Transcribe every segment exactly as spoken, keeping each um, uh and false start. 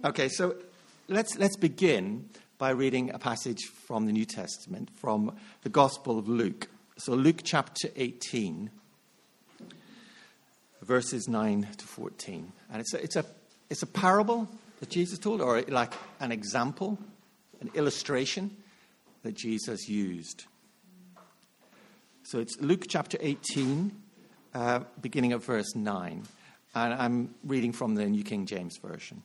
Okay, so let's let's begin by reading a passage from the New Testament, from the Gospel of Luke. So Luke chapter eighteen, verses nine to fourteen. And it's a, it's a, it's a parable that Jesus told, or like an example, an illustration that Jesus used. So it's Luke chapter eighteen, uh, beginning at verse nine. And I'm reading from the New King James Version.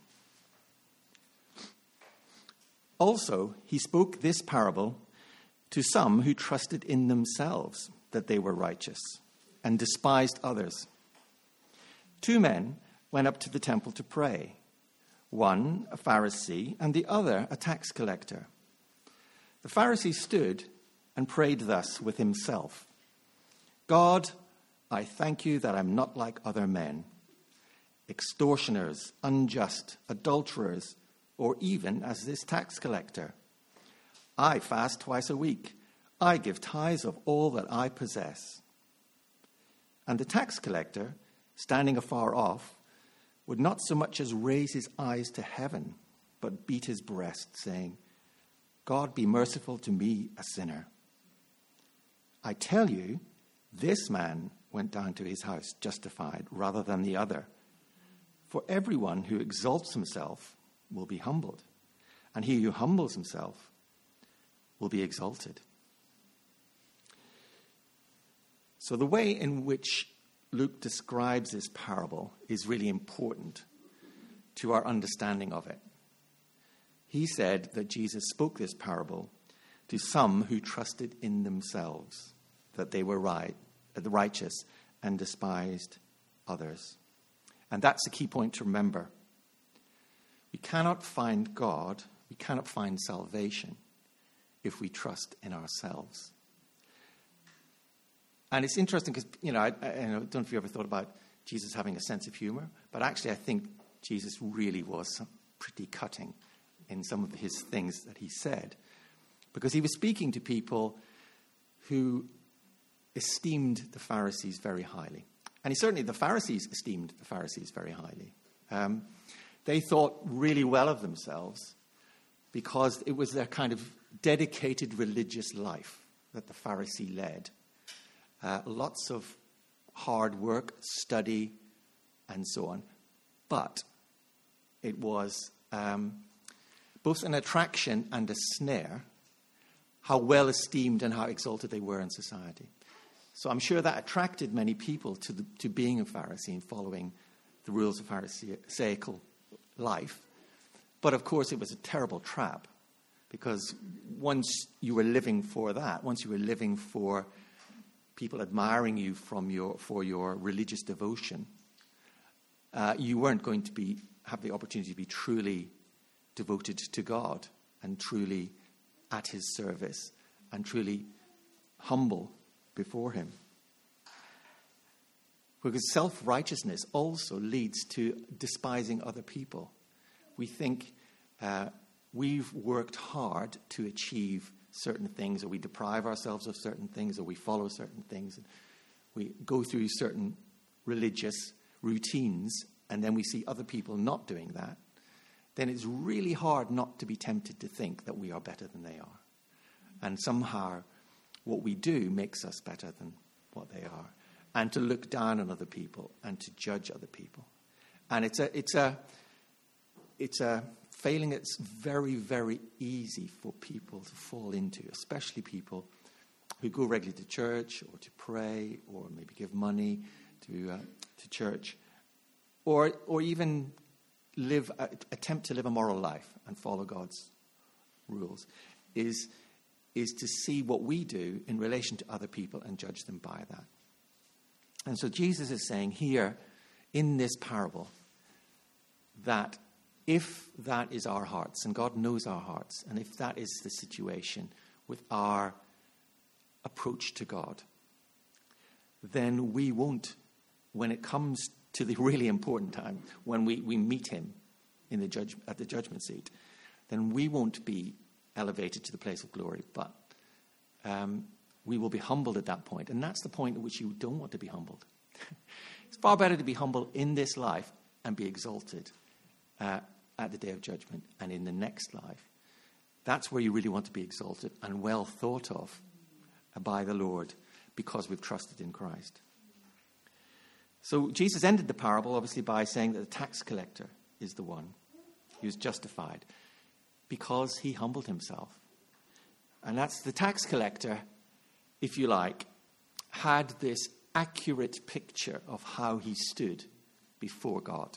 Also, he spoke this parable to some who trusted in themselves that they were righteous and despised others. Two men went up to the temple to pray, one a Pharisee and the other a tax collector. The Pharisee stood and prayed thus with himself: God, I thank you that I'm not like other men, extortioners, unjust, adulterers, or even as this tax collector. I fast twice a week. I give tithes of all that I possess. And the tax collector, standing afar off, would not so much as raise his eyes to heaven, but beat his breast, saying, God, be merciful to me, a sinner. I tell you, this man went down to his house justified rather than the other. For everyone who exalts himself will be humbled, and he who humbles himself will be exalted. So the way in which Luke describes this parable is really important to our understanding of it. He said that Jesus spoke this parable to some who trusted in themselves, that they were right, the righteous, and despised others. And that's the key point to remember. We cannot find God, we cannot find salvation if we trust in ourselves. And it's interesting because, you know, I, I, I don't know if you ever thought about Jesus having a sense of humor, but actually I think Jesus really was pretty cutting in some of his things that he said, because he was speaking to people who esteemed the Pharisees very highly. And he, certainly the Pharisees esteemed the Pharisees very highly. Um, they thought really well of themselves because it was their kind of dedicated religious life that the Pharisee led. Uh, lots of hard work, study, and so on. But it was um, both an attraction and a snare, how well esteemed and how exalted they were in society. So I'm sure that attracted many people to the, to being a Pharisee and following the rules of Pharisaical life. But of course it was a terrible trap, because once you were living for that, once you were living for people admiring you from your for your religious devotion, uh, you weren't going to be have the opportunity to be truly devoted to God and truly at his service and truly humble before him. Because self-righteousness also leads to despising other people. We think uh, we've worked hard to achieve certain things, or we deprive ourselves of certain things, or we follow certain things. We go through certain religious routines, and then we see other people not doing that. Then it's really hard not to be tempted to think that we are better than they are. And somehow what we do makes us better than what they are. And to look down on other people and to judge other people. And it's a it's a it's a failing that's very, very easy for people to fall into, especially people who go regularly to church or to pray or maybe give money to uh, to church, or or even live uh, attempt to live a moral life and follow God's rules, is is to see what we do in relation to other people and judge them by that. And so Jesus is saying here in this parable that if that is our hearts, and God knows our hearts, and if that is the situation with our approach to God, then we won't, when it comes to the really important time, when we, we meet him in the judge, at the judgment seat, then we won't be elevated to the place of glory, but um, we will be humbled at that point. And that's the point at which you don't want to be humbled. It's far better to be humble in this life and be exalted uh, at the day of judgment and in the next life. That's where you really want to be exalted and well thought of by the Lord, because we've trusted in Christ. So Jesus ended the parable, obviously, by saying that the tax collector is the one who is justified because he humbled himself. And that's the tax collector, if you like, had this accurate picture of how he stood before God.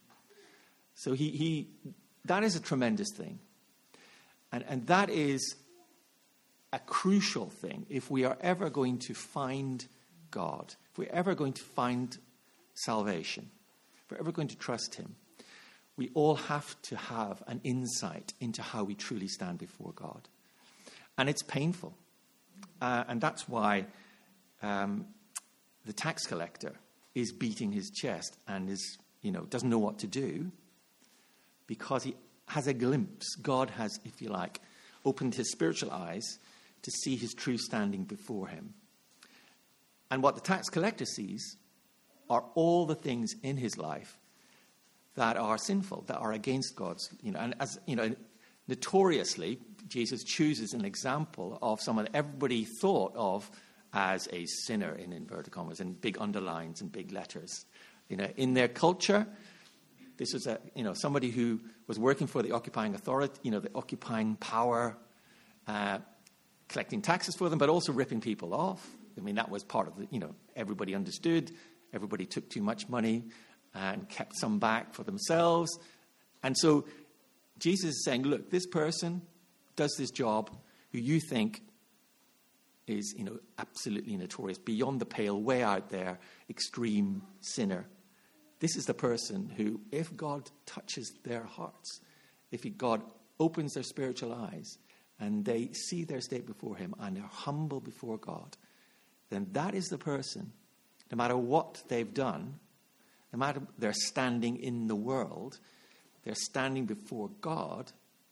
So he, he that is a tremendous thing. And, and that is a crucial thing if we are ever going to find God, if we're ever going to find salvation, if we're ever going to trust him. We all have to have an insight into how we truly stand before God. And it's painful. Uh, and that's why um, the tax collector is beating his chest and is, you know, doesn't know what to do, because he has a glimpse. God has, if you like, opened his spiritual eyes to see his true standing before him. And what the tax collector sees are all the things in his life that are sinful, that are against God's, you know, and as, you know, notoriously, Jesus chooses an example of someone everybody thought of as a sinner, in inverted commas, and big underlines and big letters. You know, in their culture, this was a, you know, somebody who was working for the occupying authority, you know, the occupying power, uh, collecting taxes for them, but also ripping people off. I mean, that was part of the, you know, everybody understood. Everybody took too much money and kept some back for themselves. And so Jesus is saying, look, this person does this job who you think is, you know, absolutely notorious, beyond the pale, way out there, extreme sinner. This is the person who, if God touches their hearts, if he, God opens their spiritual eyes and they see their state before him and they're humble before God, then that is the person, no matter what they've done, no matter their standing in the world, their standing before God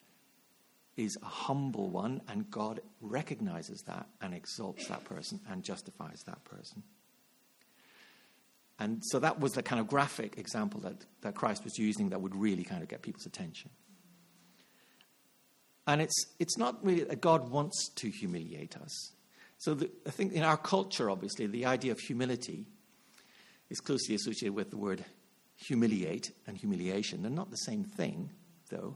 is a humble one, and God recognizes that and exalts that person and justifies that person. And so that was the kind of graphic example that, that Christ was using that would really kind of get people's attention. And it's it's not really that God wants to humiliate us. So the, I think in our culture, obviously, the idea of humility is closely associated with the word humiliate and humiliation. They're not the same thing, though.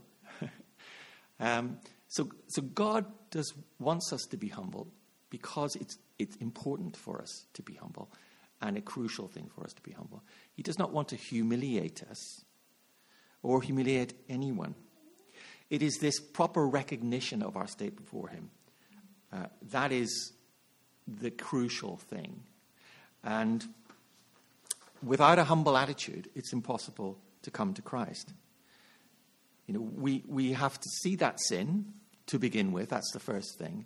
um, so, so God does wants us to be humble because it's it's important for us to be humble, and a crucial thing for us to be humble. He does not want to humiliate us or humiliate anyone. It is this proper recognition of our state before him. Uh, that is the crucial thing. And without a humble attitude, it's impossible to come to Christ. You know, we, we have to see that sin to begin with. That's the first thing.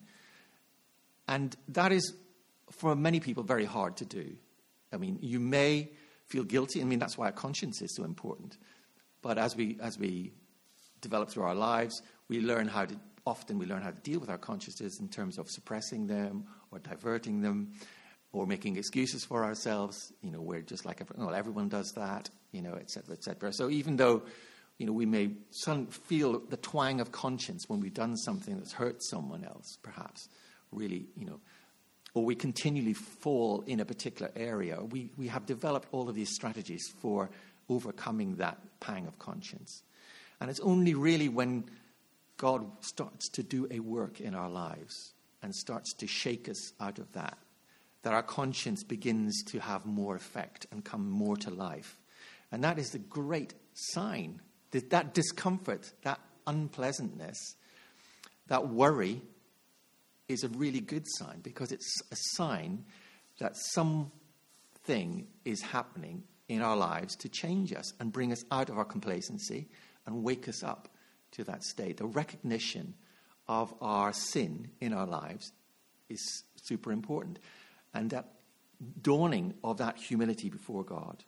And that is, for many people, very hard to do. I mean, you may feel guilty. I mean, that's why our conscience is so important. But as we as we develop through our lives, we learn how to, often we learn how to deal with our consciences in terms of suppressing them or diverting them or making excuses for ourselves. You know, we're just like, well, everyone does that, you know, et cetera, et cetera. So even though, you know, we may feel the twang of conscience when we've done something that's hurt someone else, perhaps, really, you know, or we continually fall in a particular area, we, we have developed all of these strategies for overcoming that pang of conscience. And it's only really when God starts to do a work in our lives and starts to shake us out of that, that our conscience begins to have more effect and come more to life. And that is the great sign, that, that discomfort, that unpleasantness, that worry is a really good sign, because it's a sign that something is happening in our lives to change us and bring us out of our complacency and wake us up to that state. The recognition of our sin in our lives is super important. And that dawning of that humility before God.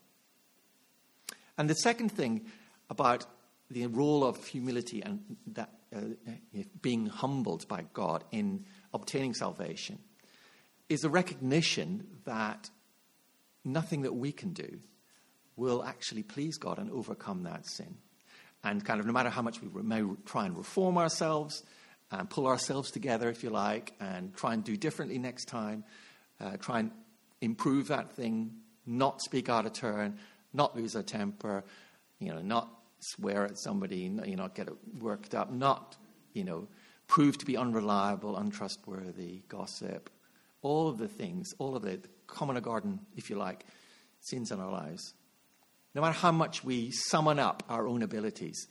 And the second thing about the role of humility and that uh, being humbled by God in obtaining salvation is a recognition that nothing that we can do will actually please God and overcome that sin. and kind of no matter how much we may try and reform ourselves and pull ourselves together, if you like, and try and do differently next time, uh, try and improve that thing, not speak out of turn, not lose our temper, you know, not swear at somebody, you know, get worked up, not, you know, prove to be unreliable, untrustworthy, gossip, all of the things, all of the, the common garden, if you like, sins in our lives. No matter how much we summon up our own abilities,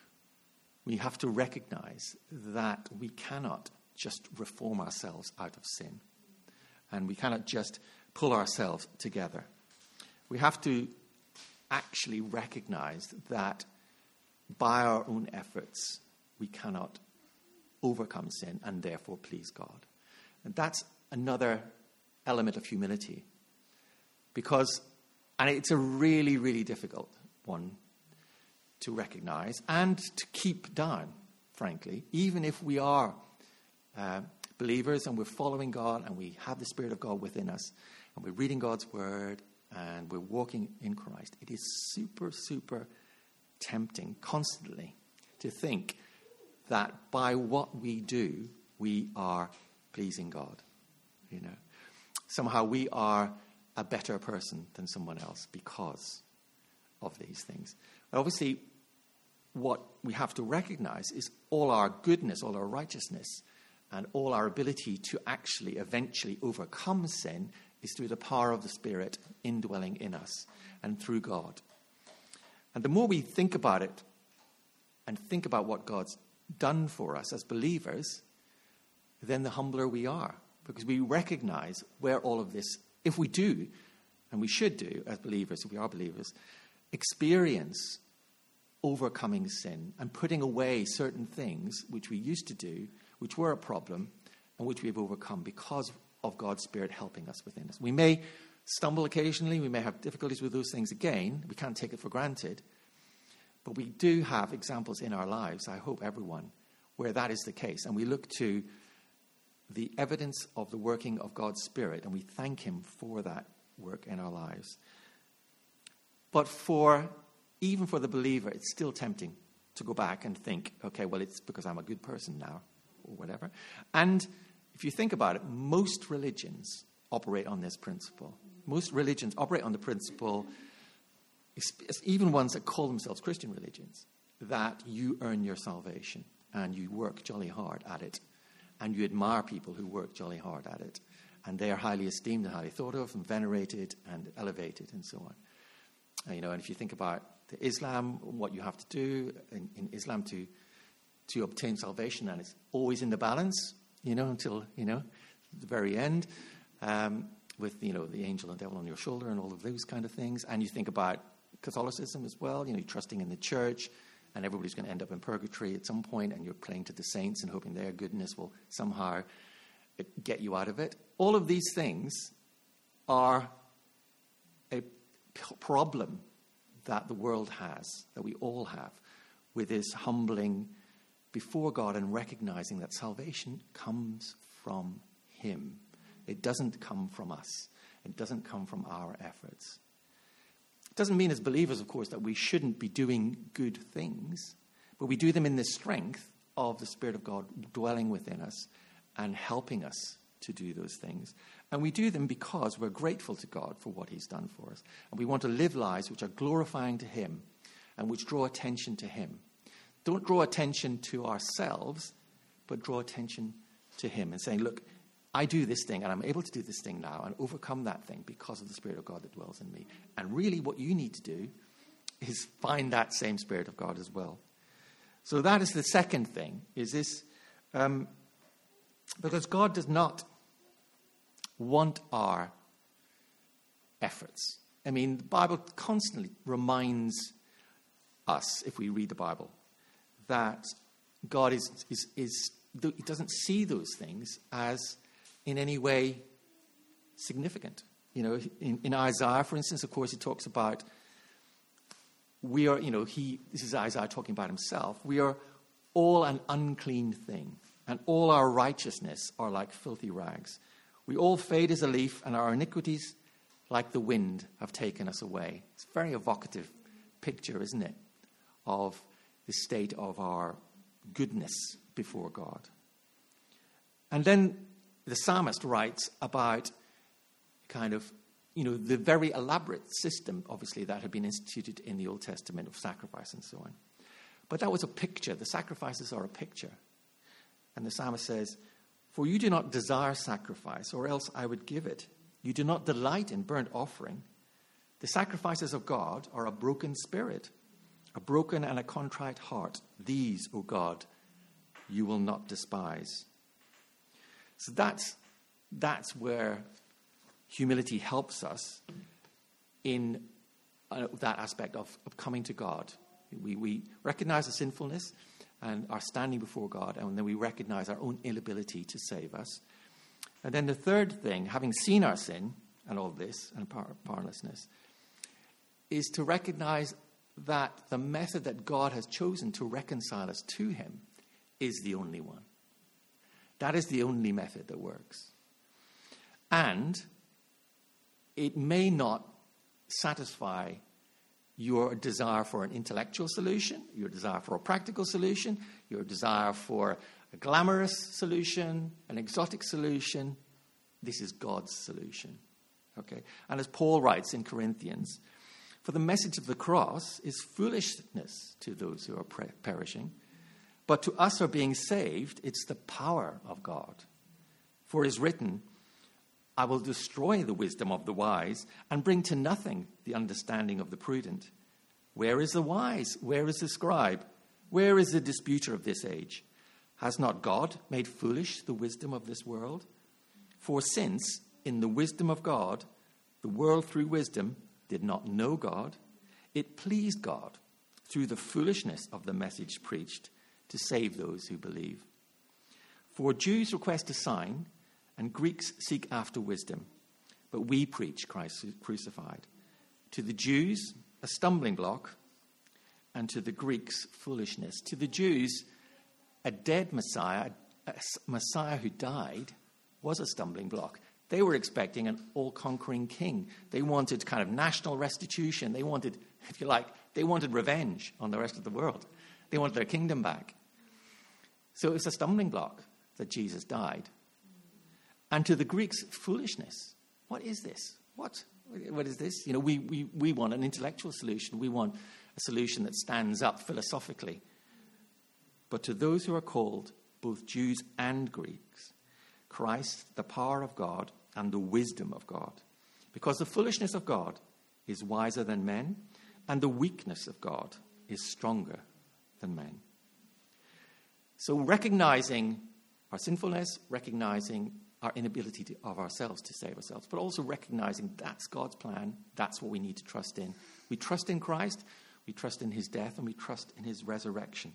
we have to recognize that we cannot just reform ourselves out of sin. And we cannot just pull ourselves together. We have to actually recognize that by our own efforts, we cannot overcome sin and therefore please God. And that's another element of humility. Because, and it's a really, really difficult one to recognize and to keep down, frankly, even if we are uh, believers and we're following God and we have the Spirit of God within us and we're reading God's Word and we're walking in Christ. It is super, super tempting constantly to think that by what we do, we are pleasing God. You know, somehow we are a better person than someone else because of these things. But obviously, what we have to recognize is all our goodness, all our righteousness, and all our ability to actually eventually overcome sin is through the power of the Spirit indwelling in us and through God. And the more we think about it and think about what God's done for us as believers, then the humbler we are, because we recognize where all of this, if we do, and we should do as believers, if we are believers, experience overcoming sin and putting away certain things which we used to do, which were a problem, and which we've overcome because of God's Spirit helping us within us. We may stumble occasionally, we may have difficulties with those things again, we can't take it for granted, but we do have examples in our lives, I hope everyone, where that is the case, and we look to the evidence of the working of God's Spirit, and we thank Him for that work in our lives. But for, even for the believer, it's still tempting to go back and think, okay, well, it's because I'm a good person now, or whatever. And if you think about it, most religions operate on this principle. Most religions operate on the principle, even ones that call themselves Christian religions, that you earn your salvation and you work jolly hard at it. And you admire people who work jolly hard at it. And they are highly esteemed and highly thought of and venerated and elevated and so on. And, you know, and if you think about the Islam, what you have to do in, in Islam to to obtain salvation, and it's always in the balance, you know, until, you know, the very end, um, with, you know, the angel and devil on your shoulder and all of those kind of things. And you think about Catholicism as well, you know, trusting in the church, and everybody's going to end up in purgatory at some point, and you're praying to the saints and hoping their goodness will somehow get you out of it. All of these things are a p- problem that the world has, that we all have, with this humbling before God and recognizing that salvation comes from Him. It doesn't come from us. It doesn't come from our efforts. It doesn't mean as believers, of course, that we shouldn't be doing good things, but we do them in the strength of the Spirit of God dwelling within us and helping us to do those things. And we do them because we're grateful to God for what He's done for us. And we want to live lives which are glorifying to Him and which draw attention to Him. Don't draw attention to ourselves, but draw attention to Him and saying, look, I do this thing and I'm able to do this thing now and overcome that thing because of the Spirit of God that dwells in me. And really what you need to do is find that same Spirit of God as well. So that is the second thing, is this, um, because God does not want our efforts. I mean, the Bible constantly reminds us, if we read the Bible, that God is, is, is He doesn't see those things as in any way significant. You know, in, in Isaiah, for instance, of course, he talks about we are, you know, he, this is Isaiah talking about himself, we are all an unclean thing, and all our righteousness are like filthy rags. We all fade as a leaf, and our iniquities, like the wind, have taken us away. It's a very evocative picture, isn't it, of the state of our goodness before God. And then the psalmist writes about kind of, you know, the very elaborate system, obviously, that had been instituted in the Old Testament of sacrifice and so on. But that was a picture. The sacrifices are a picture. And the psalmist says, "For you do not desire sacrifice, or else I would give it. You do not delight in burnt offering. The sacrifices of God are a broken spirit, a broken and a contrite heart. These, O God, you will not despise." So that's, that's where humility helps us in uh, that aspect of, of coming to God. We, we recognize the sinfulness and are standing before God, and then we recognize our own inability to save us. And then the third thing, having seen our sin and all this and power, powerlessness, is to recognize that the method that God has chosen to reconcile us to him is the only one. That is the only method that works. And it may not satisfy your desire for an intellectual solution, your desire for a practical solution, your desire for a glamorous solution, an exotic solution. This is God's solution. Okay? And as Paul writes in Corinthians, "For the message of the cross is foolishness to those who are pre- perishing, but to us who are being saved, it's the power of God. For it is written, I will destroy the wisdom of the wise and bring to nothing the understanding of the prudent. Where is the wise? Where is the scribe? Where is the disputer of this age? Has not God made foolish the wisdom of this world? For since, in the wisdom of God, the world through wisdom did not know God, it pleased God, through the foolishness of the message preached, to save those who believe. For Jews request a sign, and Greeks seek after wisdom, but we preach Christ crucified. To the Jews, a stumbling block, and to the Greeks, foolishness. To the Jews, a dead Messiah, a Messiah who died, was a stumbling block. They were expecting an all-conquering king. They wanted kind of national restitution. They wanted, if you like, they wanted revenge on the rest of the world. They wanted their kingdom back. So it was a stumbling block that Jesus died. And to the Greeks, foolishness. What is this? What? What is this? You know, we, we, we want an intellectual solution. We want a solution that stands up philosophically. But to those who are called, both Jews and Greeks, Christ, the power of God and the wisdom of God. Because the foolishness of God is wiser than men, and the weakness of God is stronger than men. So recognizing our sinfulness, recognizing our inability to, of ourselves to save ourselves, but also recognizing that's God's plan, that's what we need to trust in. We trust in Christ, we trust in his death, and we trust in his resurrection.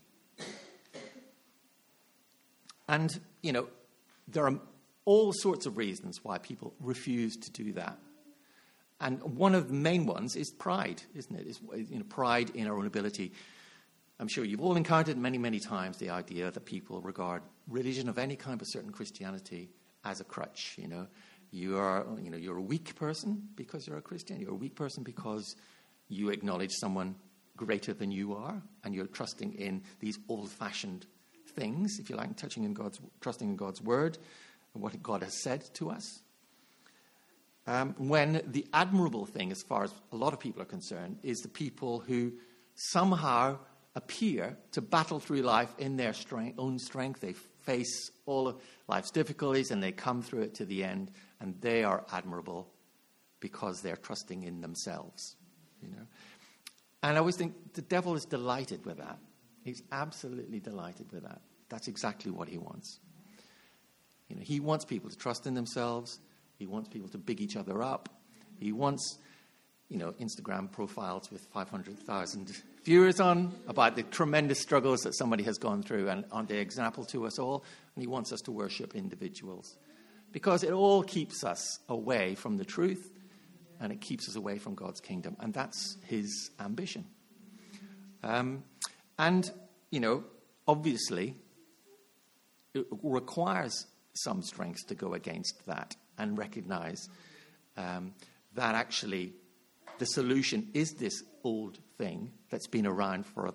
And, you know, there are all sorts of reasons why people refuse to do that. And one of the main ones is pride, isn't it? It's, you know, pride in our own ability. I'm sure you've all encountered many, many times the idea that people regard religion of any kind, but certain Christianity, as a crutch. You know, you are, you know, you're a weak person because you're a Christian. You're a weak person because you acknowledge someone greater than you are, and you're trusting in these old-fashioned things, if you like, touching in God's, trusting in God's word and what God has said to us. Um, when the admirable thing, as far as a lot of people are concerned, is the people who somehow appear to battle through life in their strength, own strength. They face all of life's difficulties and they come through it to the end, and they are admirable because they're trusting in themselves. You know, and I always think the devil is delighted with that. He's absolutely delighted with that. That's exactly what he wants. You know, he wants people to trust in themselves. He wants people to big each other up. He wants, you know, Instagram profiles with five hundred thousand viewers on about the tremendous struggles that somebody has gone through, and aren't they example to us all? And he wants us to worship individuals because it all keeps us away from the truth, and it keeps us away from God's kingdom. And that's his ambition. Um, and, you know, obviously, it requires some strength to go against that and recognize um, that actually the solution is this old thing that's been around for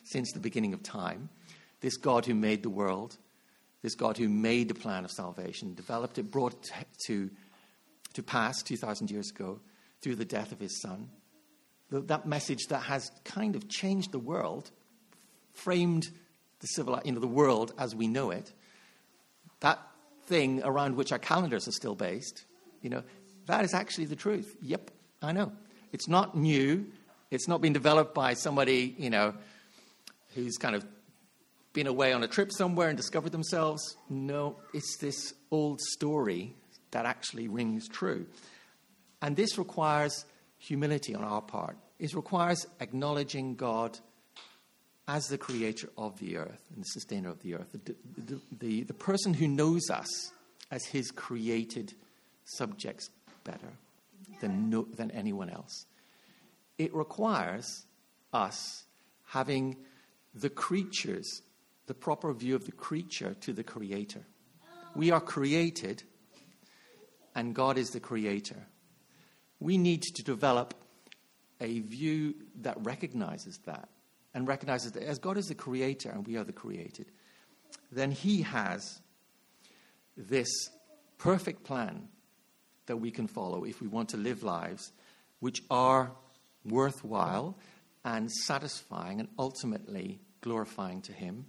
since the beginning of time. This God who made the world, this God who made the plan of salvation, developed it, brought it to, to pass two thousand years ago through the death of his son. That message that has kind of changed the world, framed the civil, you know, the world as we know it. That thing around which our calendars are still based, you know, that is actually the truth. Yep, I know. It's not new. It's not been developed by somebody, you know, who's kind of been away on a trip somewhere and discovered themselves. No, it's this old story that actually rings true. And this requires humility on our part. It requires acknowledging God as the creator of the earth and the sustainer of the earth, the, the, the, the person who knows us as his created subjects better than, no, than anyone else. It requires us having the creatures, the proper view of the creature to the creator. We are created, and God is the creator. We need to develop a view that recognizes that, and recognizes that as God is the creator and we are the created, then he has this perfect plan that we can follow if we want to live lives which are worthwhile and satisfying and ultimately glorifying to him.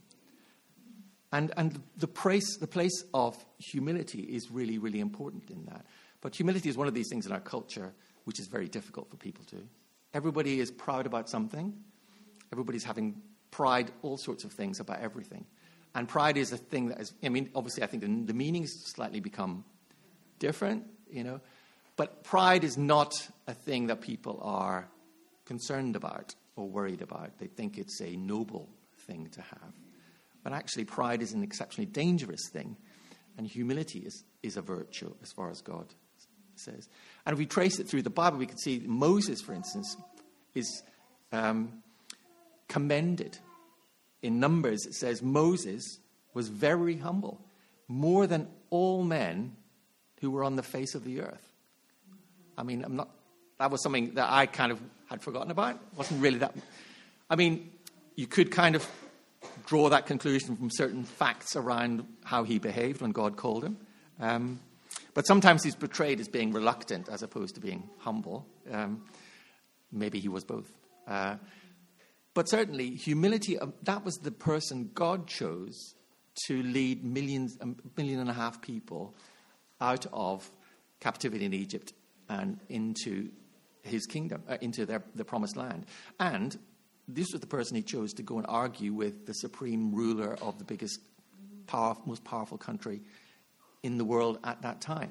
And and the place, the place of humility is really, really important in that. But humility is one of these things in our culture which is very difficult for people to. Everybody is proud about something. Everybody's having pride, all sorts of things about everything. And pride is a thing that is, I mean, obviously I think the, the meanings slightly become different, you know. But pride is not a thing that people are concerned about or worried about. They think it's a noble thing to have. But actually pride is an exceptionally dangerous thing. And humility is, is a virtue as far as God says. And if we trace it through the Bible, we can see Moses, for instance, is um, commended. In Numbers, it says Moses was very humble, more than all men who were on the face of the earth. I mean, I'm not. That was something that I kind of had forgotten about. It wasn't really that. I mean, you could kind of draw that conclusion from certain facts around how he behaved when God called him. Um, but sometimes he's portrayed as being reluctant as opposed to being humble. Um, maybe he was both. Uh, but certainly, humility, um, that was the person God chose to lead millions, a million and a half people out of captivity in Egypt and into his kingdom, uh, into their, the promised land. And this was the person he chose to go and argue with the supreme ruler of the biggest, power, most powerful country in the world at that time.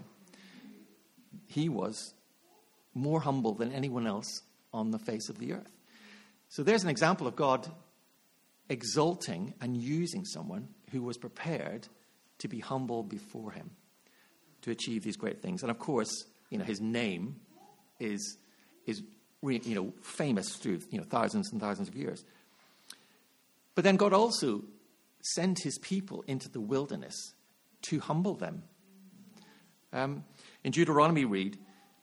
He was more humble than anyone else on the face of the earth. So there's an example of God exalting and using someone who was prepared to be humble before him to achieve these great things. And of course, you know, his name is is you know famous through you know thousands and thousands of years. But then God also sent his people into the wilderness to humble them. Um, in Deuteronomy, read,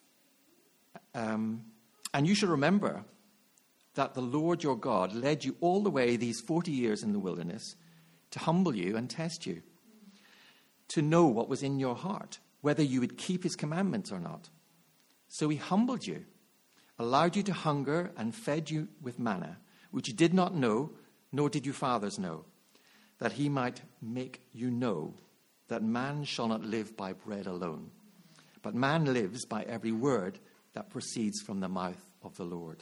um, and you shall remember that the Lord your God led you all the way these forty years in the wilderness to humble you and test you, to know what was in your heart, whether you would keep his commandments or not. So he humbled you, allowed you to hunger, and fed you with manna, which you did not know, nor did your fathers know, that he might make you know that man shall not live by bread alone, but man lives by every word that proceeds from the mouth of the Lord.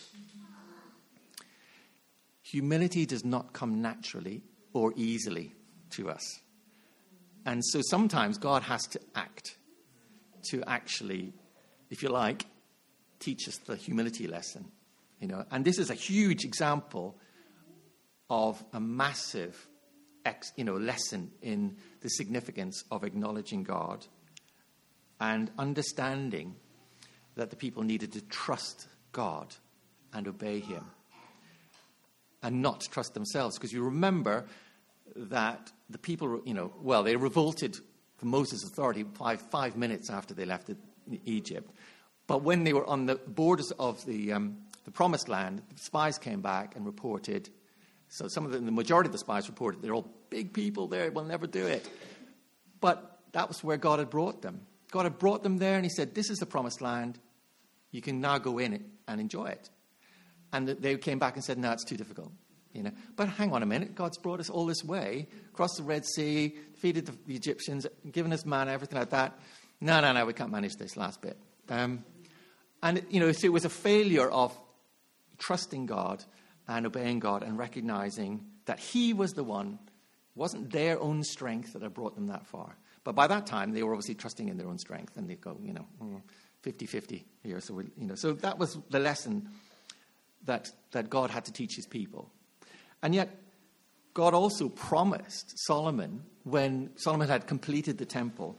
Humility does not come naturally or easily to us. And so sometimes God has to act to actually, if you like, teach us the humility lesson. You know, and this is a huge example of a massive ex, you know, lesson in the significance of acknowledging God and understanding that the people needed to trust God and obey him and not trust themselves. Because you remember that the people, you know, well, they revolted from Moses' authority five, five minutes after they left Egypt. But when they were on the borders of the, um, the promised land, the spies came back and reported So some of the, the majority of the spies reported they're all big people there, we'll never do it. But that was where God had brought them. God had brought them there and he said, this is the promised land. You can now go in it and enjoy it. And they came back and said, no, it's too difficult. You know, but hang on a minute. God's brought us all this way, across the Red Sea, defeated the, the Egyptians, given us manna, everything like that. No, no, no, we can't manage this last bit. Um, and, you know, so it was a failure of trusting God and obeying God and recognizing that he was the one. It wasn't their own strength that had brought them that far. But by that time, they were obviously trusting in their own strength. And they go, you know, fifty-fifty here. So, we, you know, so that was the lesson that, that God had to teach his people. And yet, God also promised Solomon, when Solomon had completed the temple,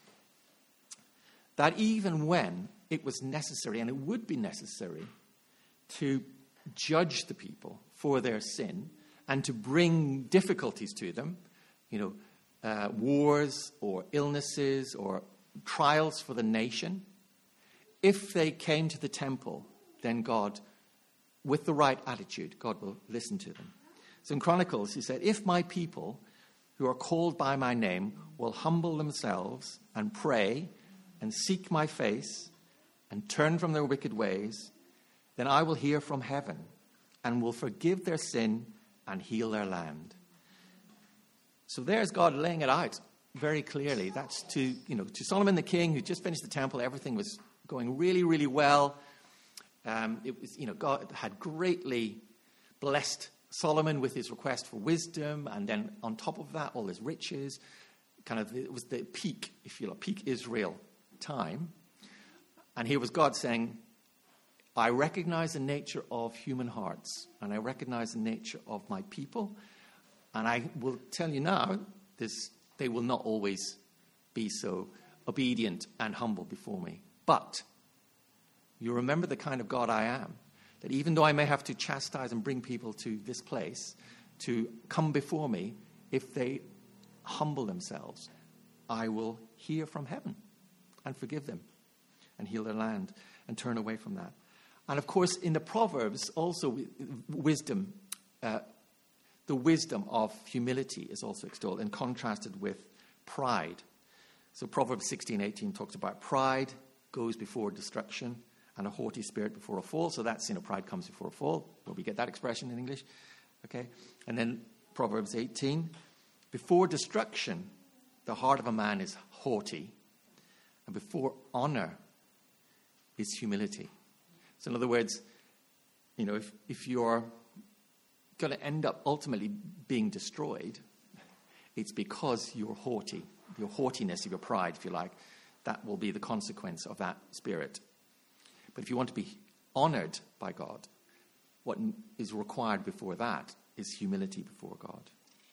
that even when it was necessary, and it would be necessary, to judge the people for their sin and to bring difficulties to them, you know, uh, wars or illnesses or trials for the nation, if they came to the temple, then God, with the right attitude, God will listen to them. So in Chronicles, he said, if my people who are called by my name will humble themselves and pray and seek my face and turn from their wicked ways, then I will hear from heaven and will forgive their sin and heal their land. So there's God laying it out very clearly. That's to, you know, to Solomon the king, who just finished the temple. Everything was going really, really well. Um, it was, you know, God had greatly blessed Solomon with his request for wisdom, and then on top of that, all his riches. Kind of, it was the peak, if you like, peak Israel time. And here was God saying, I recognize the nature of human hearts, and I recognize the nature of my people, and I will tell you now, this, they will not always be so obedient and humble before me. But you remember the kind of God I am, that even though I may have to chastise and bring people to this place to come before me, if they humble themselves, I will hear from heaven and forgive them and heal their land and turn away from that. And of course, in the Proverbs, also wisdom, uh, the wisdom of humility is also extolled and contrasted with pride. So Proverbs sixteen eighteen talks about pride goes before destruction and a haughty spirit before a fall. So that's, you know, pride comes before a fall, where we get that expression in English. Okay. And then Proverbs eighteen, before destruction, the heart of a man is haughty, and before honor is humility. So in other words, you know, if, if you're going to end up ultimately being destroyed, it's because you're haughty, your haughtiness of your pride, if you like, that will be the consequence of that spirit. But if you want to be honored by God, what is required before that is humility before God.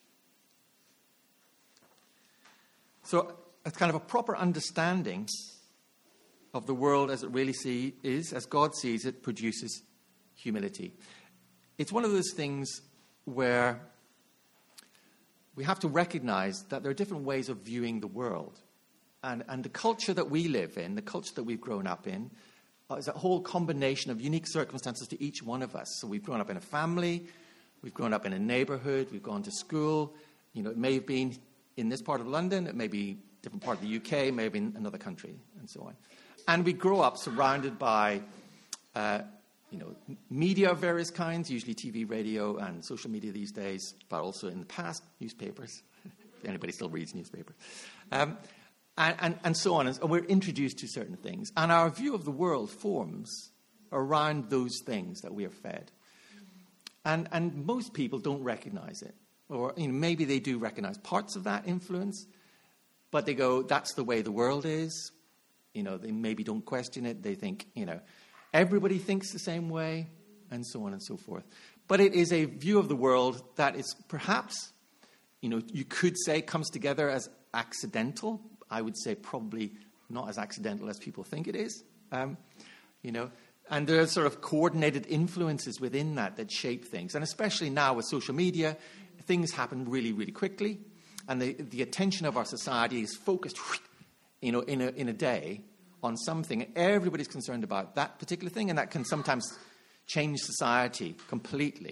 So a kind of a proper understanding of the world as it really see, is, as God sees it, produces humility. It's one of those things where we have to recognize that there are different ways of viewing the world. And, and the culture that we live in, the culture that we've grown up in, uh, is a whole combination of unique circumstances to each one of us. So we've grown up in a family, we've grown up in a neighborhood, we've gone to school. You know, it may have been in this part of London, it may be a different part of the U K, it may have been another country, and so on. And we grow up surrounded by, uh, you know, media of various kinds, usually T V, radio, and social media these days, but also in the past, newspapers, if anybody still reads newspapers, um, and, and, and so on. And we're introduced to certain things. And our view of the world forms around those things that we are fed. And, and most people don't recognize it. Or, you know, maybe they do recognize parts of that influence, but they go, that's the way the world is. You know, they maybe don't question it. They think, you know, everybody thinks the same way, and so on and so forth. But it is a view of the world that is perhaps, you know, you could say comes together as accidental. I would say probably not as accidental as people think it is. Um, you know, and there are sort of coordinated influences within that that shape things. And especially now with social media, things happen really, really quickly. And the, the attention of our society is focused, you know, in a, in a day on something. Everybody's concerned about that particular thing, and that can sometimes change society completely.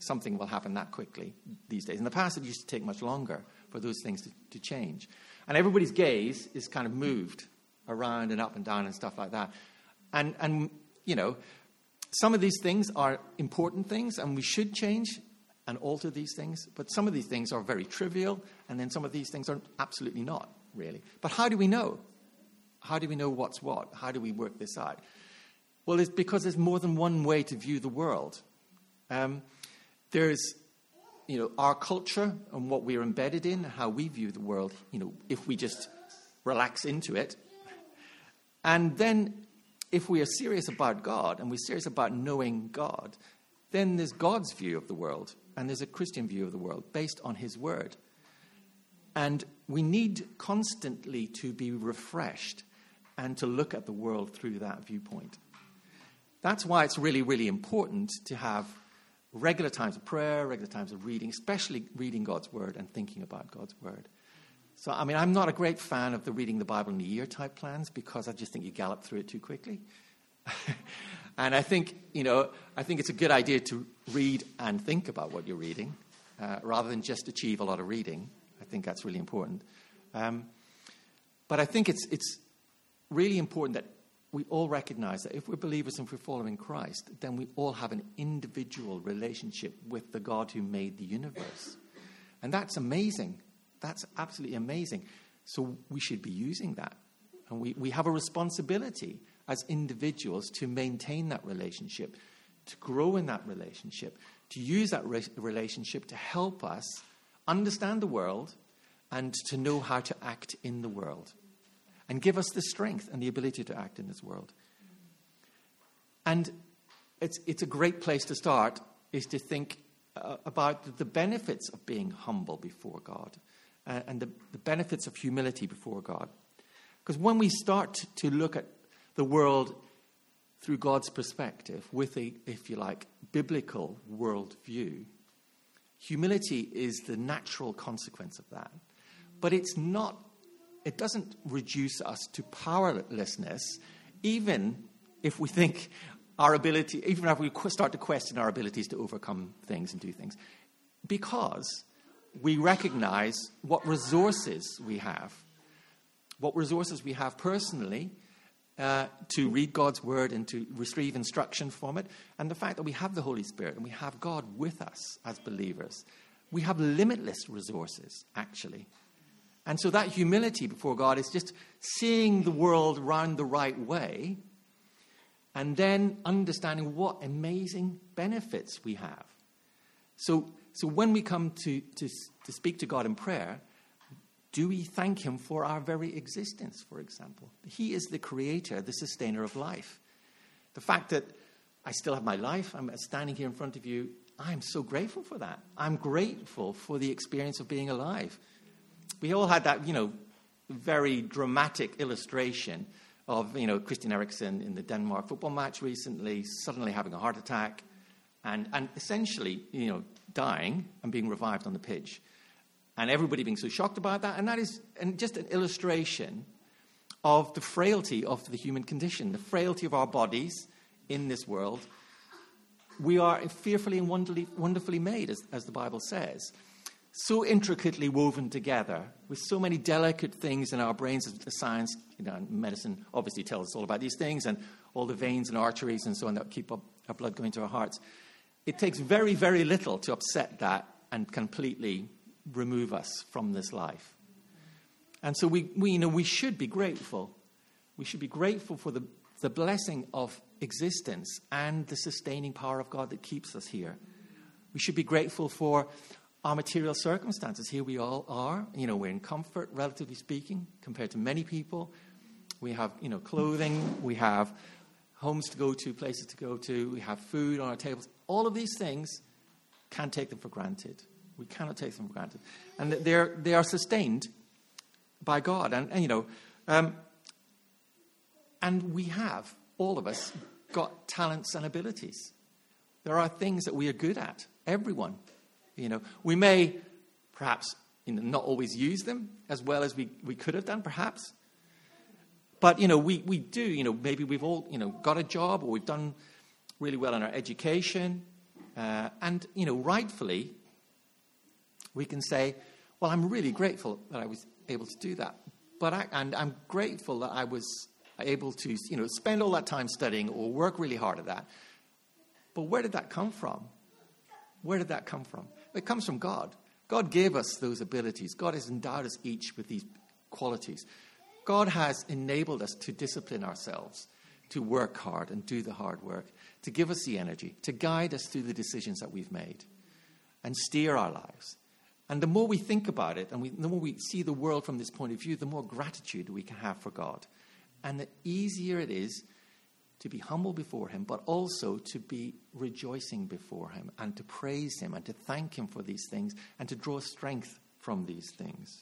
something will happen that quickly these days. In the past, it used to take much longer for those things to, to change. And everybody's gaze is kind of moved around and up and down and stuff like that. And, and you know, some of these things are important things, and we should change and alter these things. But some of these things are very trivial, and then some of these things are absolutely not, really. But how do we know? How do we know what's what? How do we work this out? Well, it's because there's more than one way to view the world. Um, there's, you know, our culture and what we're embedded in, how we view the world, you know, if we just relax into it. And then if we are serious about God and we're serious about knowing God, then there's God's view of the world and there's a Christian view of the world based on his word. And we need constantly to be refreshed and to look at the world through that viewpoint. That's why it's really, really important to have regular times of prayer, regular times of reading, especially reading God's word and thinking about God's word. So, I mean, I'm not a great fan of the reading the Bible in a year type plans because I just think you gallop through it too quickly. And I think, you know, I think it's a good idea to read and think about what you're reading uh, rather than just achieve a lot of reading. I think that's really important. Um, but I think it's it's really important that we all recognize that if we're believers and if we're following Christ, then we all have an individual relationship with the God who made the universe. And that's amazing. That's absolutely amazing. So we should be using that. And we, we have a responsibility as individuals to maintain that relationship, to grow in that relationship, to use that re- relationship to help us understand the world and to know how to act in the world. And give us the strength and the ability to act in this world. And it's it's a great place to start, is to think uh, about the benefits of being humble before God uh, and the, the benefits of humility before God. Because when we start to look at the world through God's perspective, with a, if you like, biblical worldview, humility is the natural consequence of that. But it's not It doesn't reduce us to powerlessness, even if we think our ability, even if we start to question our abilities to overcome things and do things, because we recognize what resources we have, what resources we have personally uh, to read God's word and to receive instruction from it, and the fact that we have the Holy Spirit and we have God with us as believers. We have limitless resources, actually. And so that humility before God is just seeing the world round the right way and then understanding what amazing benefits we have. So so when we come to, to, to speak to God in prayer, do we thank him for our very existence, for example? He is the creator, the sustainer of life. The fact that I still have my life, I'm standing here in front of you, I'm so grateful for that. I'm grateful for the experience of being alive. We all had that, you know, very dramatic illustration of, you know, Christian Eriksen in the Denmark football match recently, suddenly having a heart attack and, and essentially, you know, dying and being revived on the pitch. And everybody being so shocked about that. And that is and just an illustration of the frailty of the human condition, the frailty of our bodies in this world. We are fearfully and wonderfully, wonderfully made, as, as the Bible says. So intricately woven together with so many delicate things in our brains. The science, you know, medicine obviously tells us all about these things and all the veins and arteries and so on that keep up our blood going to our hearts. It takes very, very little to upset that and completely remove us from this life. And so we, we you know, we should be grateful. We should be grateful for the, the blessing of existence and the sustaining power of God that keeps us here. We should be grateful for our material circumstances. Here we all are. You know, we're in comfort, relatively speaking, compared to many people. We have, you know, clothing. We have homes to go to, places to go to. We have food on our tables. All of these things, can't take them for granted. We cannot take them for granted. And they're, they are sustained by God. And, and you know, um, and we have, all of us, got talents and abilities. There are things that we are good at. Everyone. You know, we may perhaps, you know, not always use them as well as we, we could have done, perhaps. But, you know, we, we do, you know, maybe we've all, you know, got a job or we've done really well in our education. Uh, and, you know, rightfully, we can say, well, I'm really grateful that I was able to do that. But I, and I'm grateful that I was able to, you know, spend all that time studying or work really hard at that. But where did that come from? Where did that come from? It comes from God. God gave us those abilities. God has endowed us each with these qualities. God has enabled us to discipline ourselves, to work hard and do the hard work, to give us the energy, to guide us through the decisions that we've made and steer our lives. And the more we think about it and we, the more we see the world from this point of view, the more gratitude we can have for God. And the easier it is to be humble before him, but also to be rejoicing before him and to praise him and to thank him for these things and to draw strength from these things.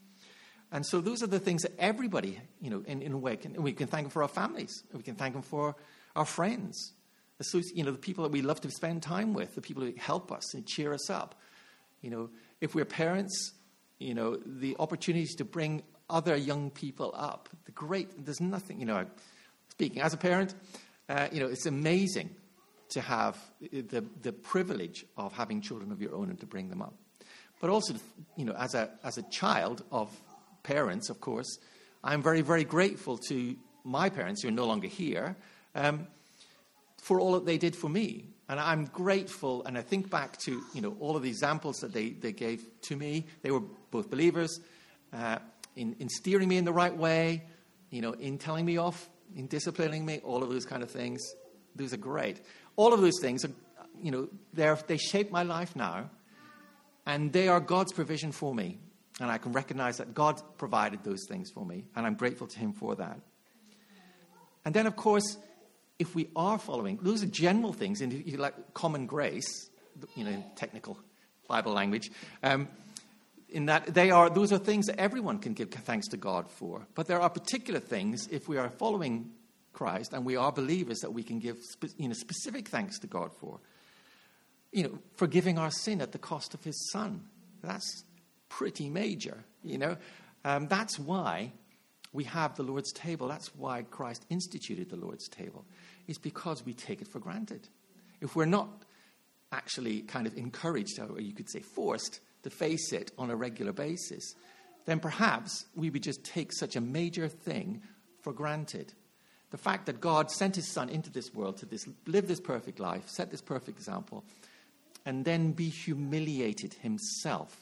And so those are the things that everybody, you know, in, in a way, can, we can thank him for our families. We can thank him for our friends, you know, the people that we love to spend time with, the people who help us and cheer us up. You know, if we're parents, you know, the opportunities to bring other young people up, the great, there's nothing, you know, speaking as a parent, uh, you know, it's amazing to have the, the privilege of having children of your own and to bring them up. But also, you know, as a as a child of parents, of course, I'm very, very grateful to my parents who are no longer here um, for all that they did for me. And I'm grateful, and I think back to, you know, all of the examples that they, they gave to me. They were both believers, uh, in, in steering me in the right way, you know, in telling me off, in disciplining me, all of those kind of things. Those are great. All of those things, are, you know, they're, they shape my life now, and they are God's provision for me. And I can recognize that God provided those things for me, and I'm grateful to him for that. And then, of course, if we are following, those are general things, and if you like common grace, you know, technical Bible language, um, in that they are, those are things that everyone can give thanks to God for. But there are particular things, if we are following Christ and we are believers, that we can give spe- you know, specific thanks to God for. You know, forgiving our sin at the cost of his son. That's pretty major, you know. Um, that's why we have the Lord's table. That's why Christ instituted the Lord's table. It's because we take it for granted. If we're not actually kind of encouraged, or you could say forced, to face it on a regular basis, then perhaps we would just take such a major thing for granted. The fact that God sent his son into this world to this, live this perfect life, set this perfect example, and then be humiliated himself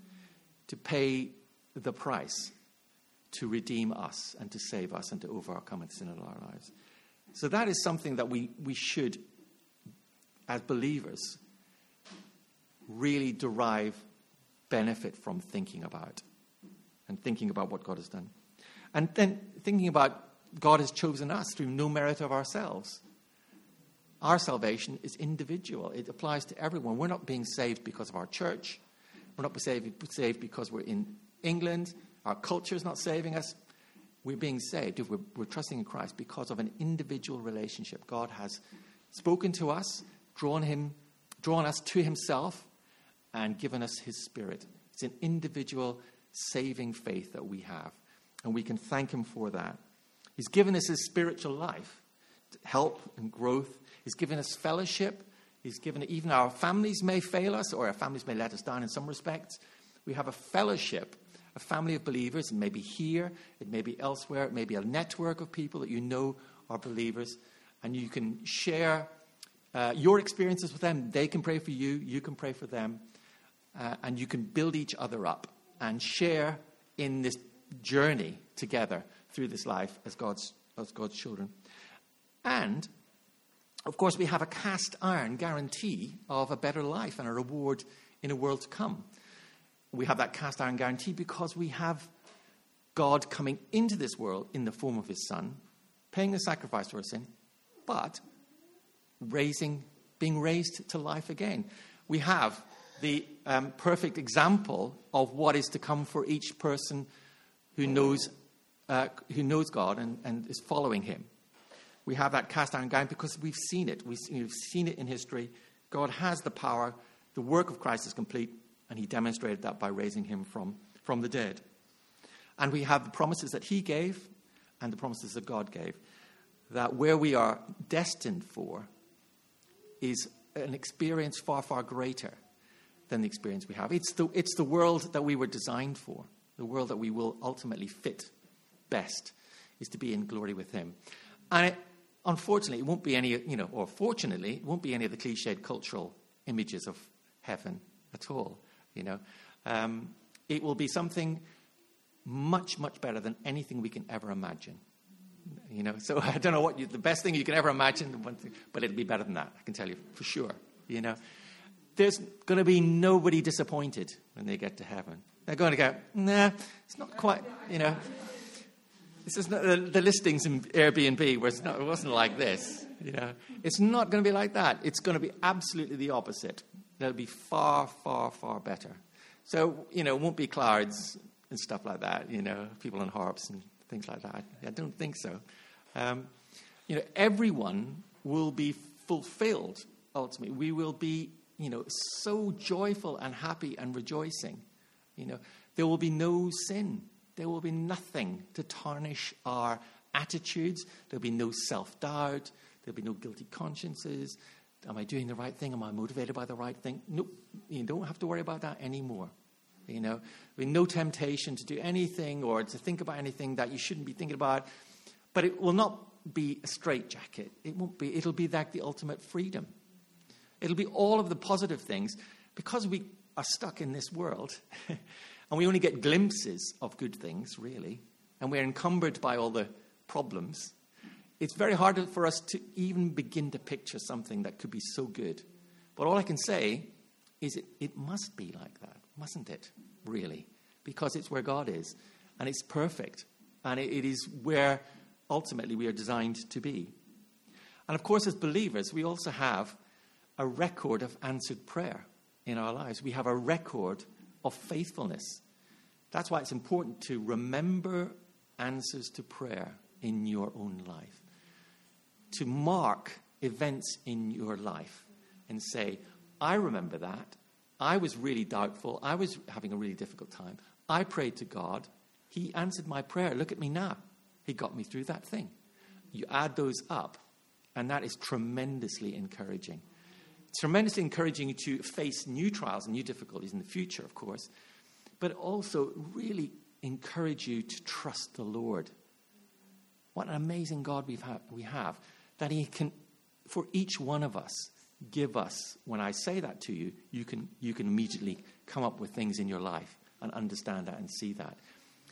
to pay the price to redeem us and to save us and to overcome the sin in our lives. So that is something that we, we should, as believers, really derive benefit from thinking about and thinking about what God has done. And then thinking about God has chosen us through no merit of ourselves. Our salvation is individual. It applies to everyone. We're not being saved because of our church. We're not saved, saved because we're in England. Our culture is not saving us. We're being saved if we're, we're trusting in Christ because of an individual relationship. God has spoken to us, drawn him, drawn us to himself, and given us his Spirit. It's an individual saving faith that we have, and we can thank him for that. He's given us his spiritual life, help and growth. He's given us fellowship. He's given, even our families may fail us, or our families may let us down in some respects. We have a fellowship, a family of believers. It may be here, it may be elsewhere, it may be a network of people that you know are believers, and you can share uh, your experiences with them. They can pray for you, you can pray for them, uh, and you can build each other up and share in this journey together through this life as God's, as God's children. And of course, we have a cast iron guarantee of a better life and a reward in a world to come. We have that cast iron guarantee because we have God coming into this world in the form of his son, paying the sacrifice for our sin, but raising, being raised to life again. We have the um, perfect example of what is to come for each person who knows, uh, who knows God and, and is following him. We have that cast iron guarantee because we've seen it. We've, we've seen it in history. God has the power. The work of Christ is complete, and he demonstrated that by raising him from, from the dead. And we have the promises that he gave and the promises that God gave, that where we are destined for is an experience far, far greater than the experience we have. It's the, it's the world that we were designed for, the world that we will ultimately fit best, is to be in glory with him. And it, unfortunately, it won't be any, you know, or fortunately, it won't be any of the cliched cultural images of heaven at all, you know. Um, it will be something much, much better than anything we can ever imagine. You know, so I don't know what you, the best thing you can ever imagine, one thing, but it'll be better than that, I can tell you for sure. You know, there's going to be nobody disappointed when they get to heaven. They're going to go, nah, it's not quite, you know. This is not the, the listings in Airbnb where it's not, it wasn't like this. You know, it's not going to be like that. It's going to be absolutely the opposite. It'll be far, far, far better. So, you know, it won't be clouds and stuff like that. You know, people on harps and things like that. I don't think so. Um, you know, everyone will be fulfilled, ultimately. We will be, you know, so joyful and happy and rejoicing. You know, there will be no sin. There will be nothing to tarnish our attitudes. There'll be no self-doubt. There'll be no guilty consciences. Am I doing the right thing? Am I motivated by the right thing? No, you don't have to worry about that anymore. You know, with no temptation to do anything or to think about anything that you shouldn't be thinking about. But it will not be a straitjacket. It won't be. It'll be like the ultimate freedom. It'll be all of the positive things, because we are stuck in this world and we only get glimpses of good things, really, and we're encumbered by all the problems. It's very hard for us to even begin to picture something that could be so good. But all I can say is it, it must be like that. Mustn't it, really? Because it's where God is, and it's perfect, and it, it is where ultimately we are designed to be. And of course, as believers, we also have a record of answered prayer in our lives. We have a record of faithfulness. That's why it's important to remember answers to prayer in your own life, to mark events in your life and say, I remember that. I was really doubtful. I was having a really difficult time. I prayed to God. He answered my prayer. Look at me now. He got me through that thing. You add those up, and that is tremendously encouraging. It's tremendously encouraging to face new trials and new difficulties in the future, of course, but also really encourage you to trust the Lord. What an amazing God we've ha- we have, that he can, for each one of us, give us, when I say that to you, you can you can immediately come up with things in your life and understand that and see that.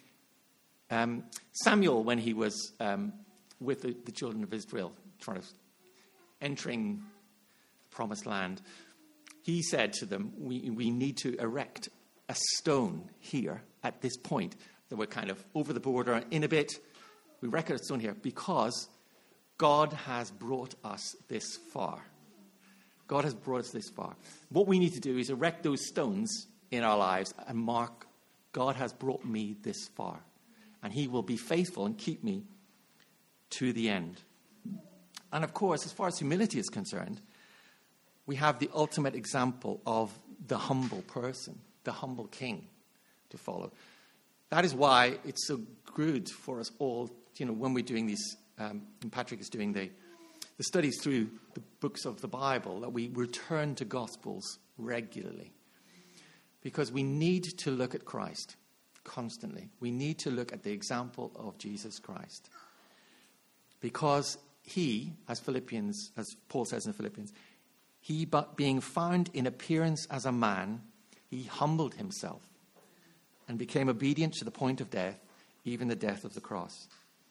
Um, Samuel, when he was um, with the, the children of Israel, trying to entering the promised land, he said to them, we, we need to erect a stone here at this point. That we're kind of over the border in a bit. We erect a stone here because God has brought us this far. God has brought us this far. What we need to do is erect those stones in our lives and mark, God has brought me this far. And he will be faithful and keep me to the end. And of course, as far as humility is concerned, we have the ultimate example of the humble person, the humble king to follow. That is why it's so good for us all, you know, when we're doing these, um, and Patrick is doing the the studies through the books of the Bible, that we return to Gospels regularly. Because we need to look at Christ constantly. We need to look at the example of Jesus Christ. Because he, as Philippians, as Paul says in Philippians, he, but being found in appearance as a man, he humbled himself and became obedient to the point of death, even the death of the cross.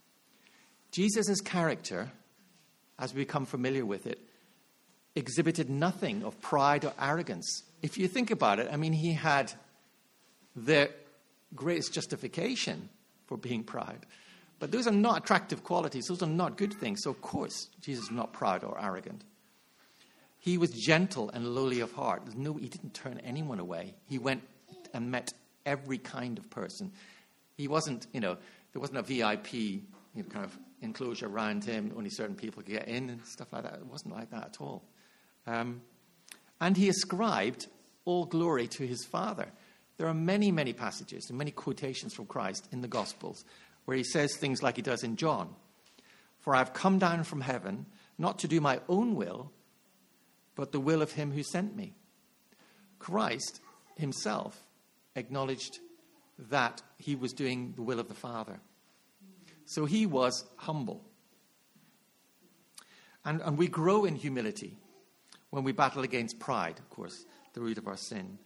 Jesus' character, as we become familiar with it, exhibited nothing of pride or arrogance. If you think about it, I mean, he had the greatest justification for being proud. But those are not attractive qualities. Those are not good things. So, of course, Jesus is not proud or arrogant. He was gentle and lowly of heart. No, he didn't turn anyone away. He went and met every kind of person. He wasn't, you know, there wasn't a V I P, you know, kind of enclosure around him. Only certain people could get in and stuff like that. It wasn't like that at all. Um, and he ascribed all glory to his Father. There are many, many passages and many quotations from Christ in the Gospels where he says things like he does in John. For I have come down from heaven, not to do my own will, but the will of him who sent me. Christ himself acknowledged that he was doing the will of the Father. So he was humble. And, and we grow in humility when we battle against pride, of course, the root of our sin.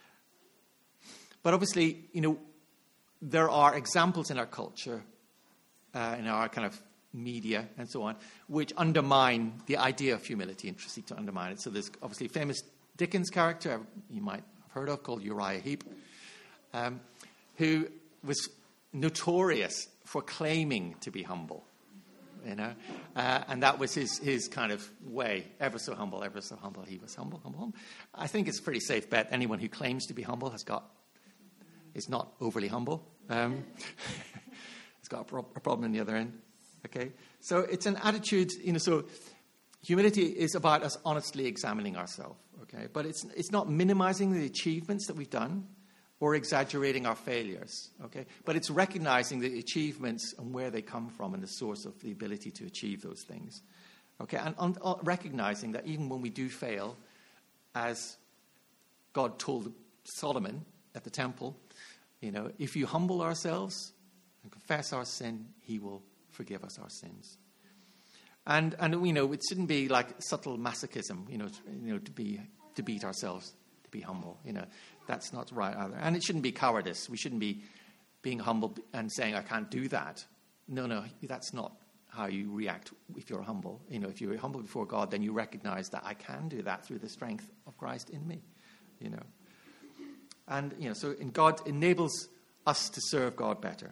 But obviously, you know, there are examples in our culture, uh, in our kind of media and so on, which undermine the idea of humility and seek to undermine it. So there's obviously a famous Dickens character you might have heard of called Uriah Heep, um, who was notorious for claiming to be humble, you know, uh, and that was his his kind of way. Ever so humble, ever so humble. He was humble, humble, humble. I think it's a pretty safe bet. Anyone who claims to be humble has got is not overly humble. Um, it's got a, pro- a problem in the other end. Okay, so it's an attitude, you know. So humility is about us honestly examining ourselves. Okay, but it's it's not minimizing the achievements that we've done or exaggerating our failures. Okay, but it's recognizing the achievements and where they come from and the source of the ability to achieve those things. Okay, and on, on recognizing that even when we do fail, as God told Solomon at the temple, you know, if you humble ourselves and confess our sin, he will forgive us our sins. And, and you know, it shouldn't be like subtle masochism, you know, to, you know, to be to beat ourselves, to be humble. You know, that's not right either. And it shouldn't be cowardice. We shouldn't be being humble and saying, I can't do that. No, no, that's not how you react if you're humble. You know, if you're humble before God, then you recognize that I can do that through the strength of Christ in me, you know. And, you know, so in God enables us to serve God better.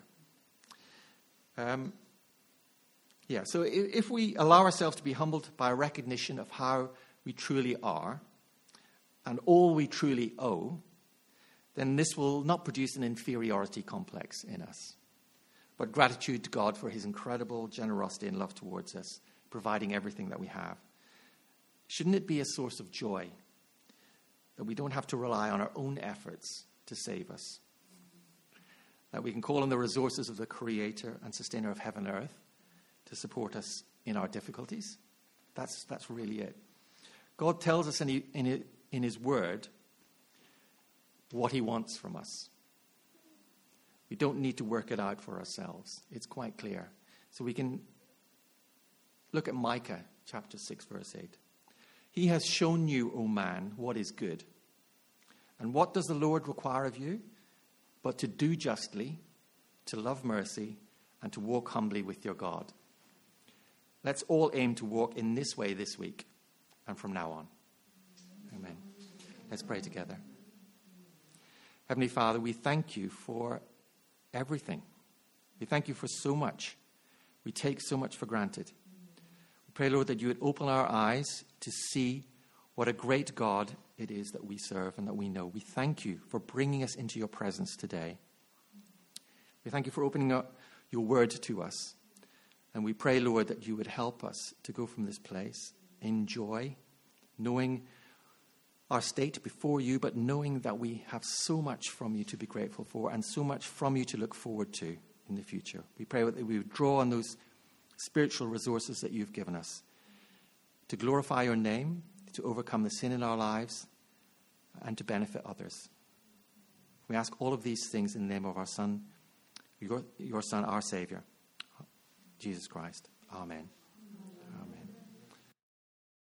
Um, yeah, so if, if we allow ourselves to be humbled by a recognition of how we truly are and all we truly owe, then this will not produce an inferiority complex in us, but gratitude to God for his incredible generosity and love towards us, providing everything that we have. Shouldn't it be a source of joy that we don't have to rely on our own efforts to save us? That we can call on the resources of the Creator and Sustainer of heaven and earth to support us in our difficulties? That's that's really it. God tells us in, he, in, in his word what he wants from us. We don't need to work it out for ourselves. It's quite clear. So we can look at Micah chapter six, verse eight. He has shown you, O man, what is good. And what does the Lord require of you? But to do justly, to love mercy, and to walk humbly with your God. Let's all aim to walk in this way this week and from now on. Amen. Let's pray together. Heavenly Father, we thank you for everything. We thank you for so much. We take so much for granted. We pray, Lord, that you would open our eyes to see what a great God it is that we serve and that we know. We thank you for bringing us into your presence today. We thank you for opening up your word to us. And we pray, Lord, that you would help us to go from this place in joy, knowing our state before you, but knowing that we have so much from you to be grateful for and so much from you to look forward to in the future. We pray that we would draw on those spiritual resources that you've given us to glorify your name, to overcome the sin in our lives, and to benefit others. We ask all of these things in the name of our Son, your, your Son, our Savior, Jesus Christ. Amen.